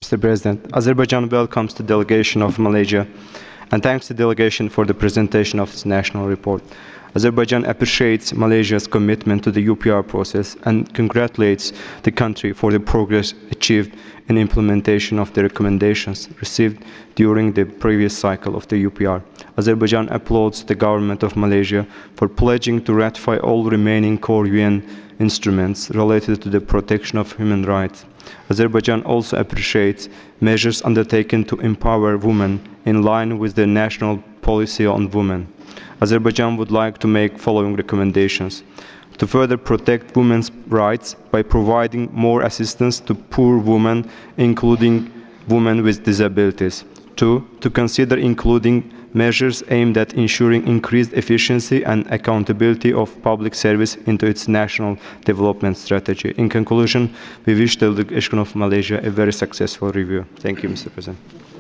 Mr. President. Azerbaijan welcomes the delegation of Malaysia and thanks the delegation for the presentation of its national report. Azerbaijan appreciates Malaysia's commitment to the UPR process and congratulates the country for the progress achieved in implementation of the recommendations received during the previous cycle of the UPR. Azerbaijan applauds the government of Malaysia for pledging to ratify all remaining core UN instruments related to the protection of human rights. Azerbaijan also appreciates measures undertaken to empower women in line with the national policy on women. Azerbaijan would like to make following recommendations: to further protect women's rights by providing more assistance to poor women, including women with disabilities. To consider including measures aimed at ensuring increased efficiency and accountability of public service into its national development strategy. In conclusion, we wish the delegation of Malaysia a very successful review. Thank you, Mr. President.